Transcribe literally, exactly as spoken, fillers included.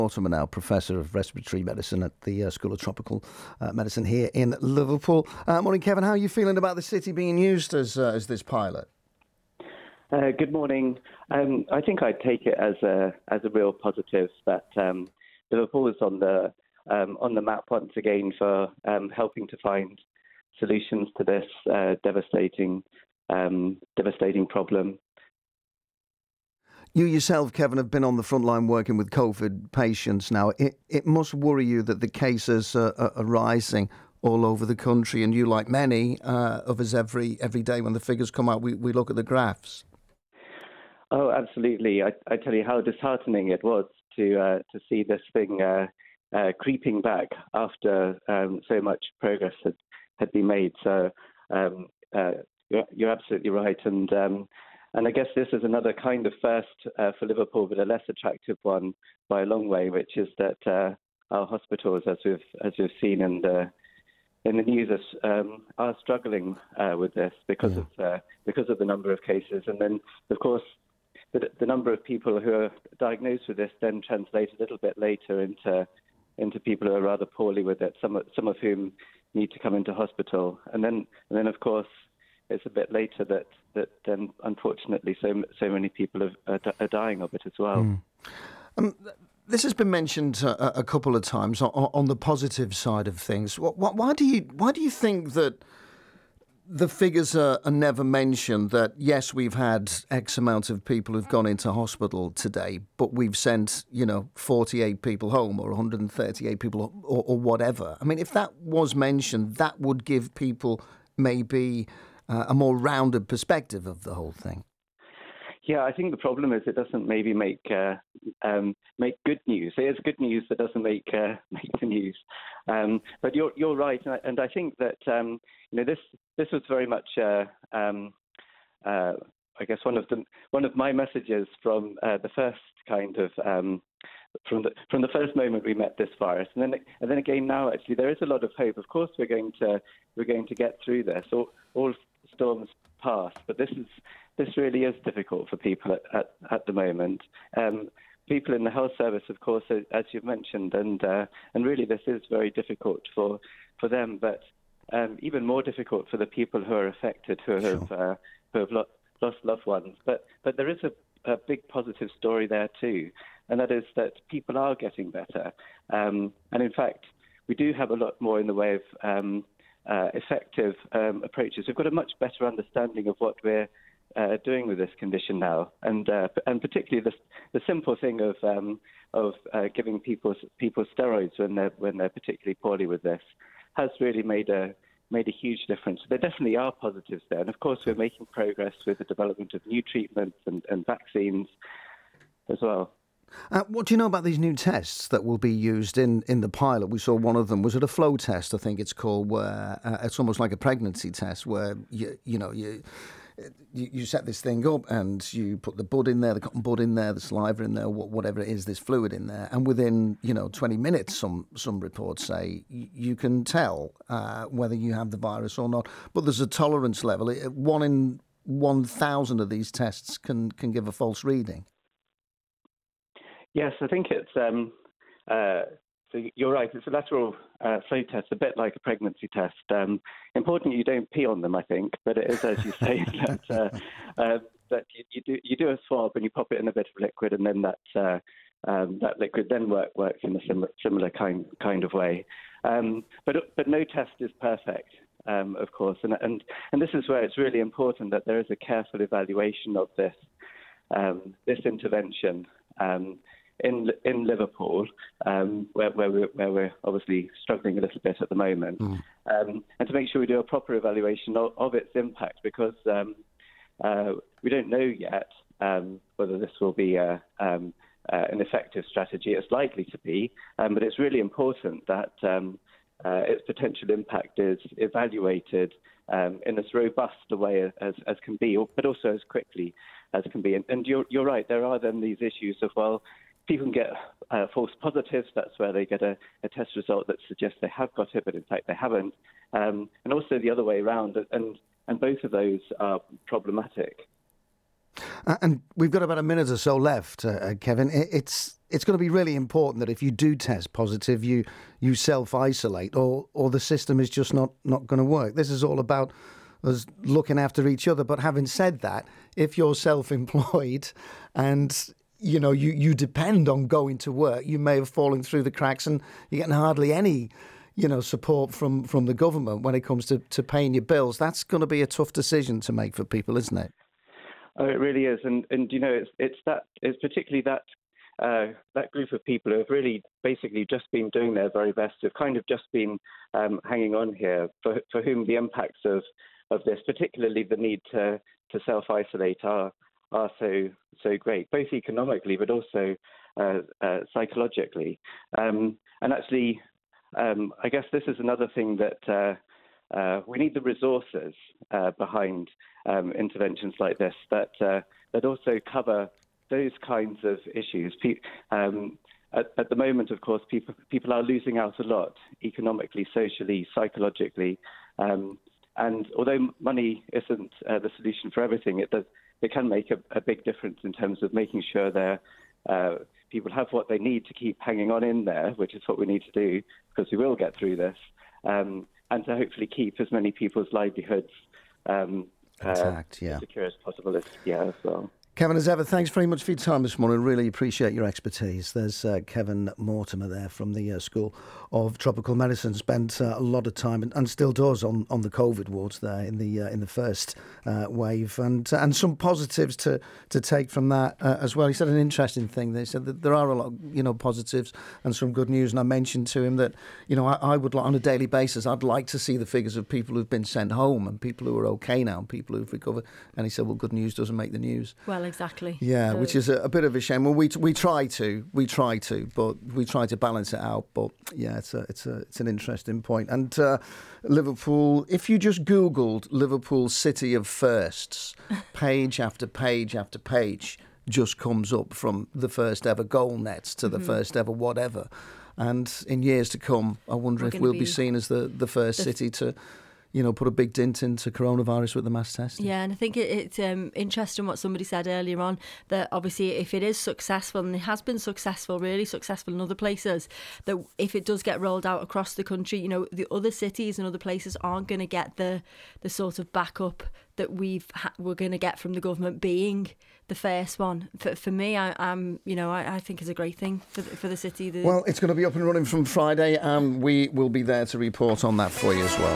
Mortimer now, Professor of Respiratory Medicine at the uh, School of Tropical uh, Medicine here in Liverpool. Uh, morning, Kevin. How are you feeling about the city being used as uh, as this pilot? Uh, good morning. Um, I think I'd take it as a as a real positive that um, Liverpool is on the um, on the map once again for um, helping to find solutions to this uh, devastating um, devastating problem. You yourself, Kevin, have been on the front line working with COVID patients now. It it must worry you that the cases are, are, are rising all over the country, and you, like many uh, of us, every every day when the figures come out, we, we look at the graphs. Oh, absolutely. I, I tell you how disheartening it was to uh, to see this thing uh, uh, creeping back after um, so much progress had, had been made. So um, uh, you're, you're absolutely right. And um, And I guess this is another kind of first uh, for Liverpool, but a less attractive one by a long way, which is that uh, our hospitals, as we've as we've seen in the in the news, um, are struggling uh, with this because yeah. of uh, because of the number of cases, and then of course the, the number of people who are diagnosed with this then translate a little bit later into into people who are rather poorly with it. Some some of whom need to come into hospital, and then and then of course. It's a bit later that, that then, unfortunately, so so many people are, are dying of it as well. Mm. Um, this has been mentioned a, a couple of times on, on the positive side of things. Why, why do you why do you think that the figures are, are never mentioned? That yes, we've had X amount of people who've gone into hospital today, but we've sent you know forty-eight people home or one hundred thirty-eight people or, or whatever. I mean, if that was mentioned, that would give people maybe Uh, a more rounded perspective of the whole thing. Yeah, I think the problem is it doesn't maybe make uh, um, make good news. It is good news that doesn't make uh, make the news. Um, but you're you're right, and I, and I think that um, you know this this was very much uh, um, uh, I guess one of the one of my messages from uh, the first kind of um, from the from the first moment we met this virus, and then and then again now actually there is a lot of hope. Of course we're going to we're going to get through this. All, all storms pass, but this is this really is difficult for people at at, at the moment. Um, people in the health service, of course, as you've mentioned, and uh, and really this is very difficult for for them, but um, even more difficult for the people who are affected, who Sure. have uh, who have lo- lost loved ones. But but there is a, a big positive story there too, and that is that people are getting better, um, and in fact we do have a lot more in the way of um, Uh, effective um, approaches. We've got a much better understanding of what we're uh, doing with this condition now, and uh, and particularly the the simple thing of um, of uh, giving people people steroids when they're when they're particularly poorly with this has really made a made a huge difference. There definitely are positives there, and of course we're making progress with the development of new treatments and, and vaccines as well. Uh, what do you know about these new tests that will be used in, in the pilot? We saw one of them. Was it a flow test, I think it's called, where uh, it's almost like a pregnancy test where, you you know, you, you you set this thing up and you put the bud in there, the cotton bud in there, the saliva in there, whatever it is, this fluid in there. And within, you know, twenty minutes, some some reports say you can tell uh, whether you have the virus or not. But there's a tolerance level. One in one thousand of these tests can, can give a false reading. Yes, I think it's, um, uh, so you're right, it's a lateral uh, flow test, a bit like a pregnancy test. Um, important you don't pee on them, I think, but it is, as you say, that, uh, uh, that you, you, do, you do a swab and you pop it in a bit of liquid, and then that, uh, um, that liquid then work, works in a similar, similar kind, kind of way. Um, but, but no test is perfect, um, of course, and, and, and this is where it's really important that there is a careful evaluation of this, um, this intervention. Um, In in Liverpool, um, where where we're, where we're obviously struggling a little bit at the moment, mm. um, and to make sure we do a proper evaluation of, of its impact, because um, uh, we don't know yet um, whether this will be a, um, uh, an effective strategy. It's likely to be, um, but it's really important that um, uh, its potential impact is evaluated um, in as robust a way as, as can be, but also as quickly as can be. And, and you're, you're right, there are then these issues of, well, people can get uh, false positives. That's where they get a, a test result that suggests they have got it, but in fact they haven't. Um, and also the other way around, and, and both of those are problematic. Uh, and we've got about a minute or so left, uh, Kevin. It's it's going to be really important that if you do test positive, you you self-isolate, or or the system is just not, not going to work. This is all about us looking after each other. But having said that, if you're self-employed and you know you, you depend on going to work, you may have fallen through the cracks and you're getting hardly any you know support from, from the government when it comes to, to paying your bills. That's going to be a tough decision to make for people, isn't it? Oh, it really is, and and you know it's it's that it's particularly that. Uh, that group of people who have really basically just been doing their very best, have kind of just been um, hanging on here, for, for whom the impacts of, of this, particularly the need to, to self-isolate, are are so so great, both economically but also uh, uh, psychologically. Um, and actually, um, I guess this is another thing that uh, uh, we need the resources uh, behind um, interventions like this that uh, that also cover those kinds of issues. Um, at, at the moment, of course, people people are losing out a lot economically, socially, psychologically. Um, and although money isn't uh, the solution for everything, it does it can make a, a big difference in terms of making sure that uh, people have what they need to keep hanging on in there, which is what we need to do, because we will get through this, um, and to hopefully keep as many people's livelihoods um, intact, uh, yeah. as secure as possible as, yeah, as well. Kevin, as ever, thanks very much for your time this morning. Really appreciate your expertise. There's uh, Kevin Mortimer there from the uh, School of Tropical Medicine. Spent uh, a lot of time and, and still does on, on the COVID wards there in the uh, in the first uh, wave, and uh, and some positives to, to take from that uh, as well. He said an interesting thing. They said that there are a lot of, you know positives and some good news. And I mentioned to him that you know I, I would like, on a daily basis, I'd like to see the figures of people who've been sent home and people who are okay now and people who've recovered. And he said, well, good news doesn't make the news. Well, exactly. Yeah, so, which is a, a bit of a shame. Well, we we try to, we try to, but we try to balance it out. But yeah, it's a it's a it's an interesting point. And uh, Liverpool, if you just Googled Liverpool City of Firsts, page after page after page just comes up, from the first ever goal nets to the mm-hmm. first ever whatever. And in years to come, I wonder We're if we'll be, be seen as the the first the city to, you know, put a big dint into coronavirus with the mass testing. Yeah, and I think it, it's um, interesting what somebody said earlier on, that obviously if it is successful, and it has been successful, really successful in other places, that if it does get rolled out across the country, you know, the other cities and other places aren't going to get the the sort of backup that we've ha- we're going to get from the government being the first one. For, for me, I, I'm, you know, I, I think it's a great thing for the, for the city. The... Well, it's going to be up and running from Friday, and we will be there to report on that for you as well.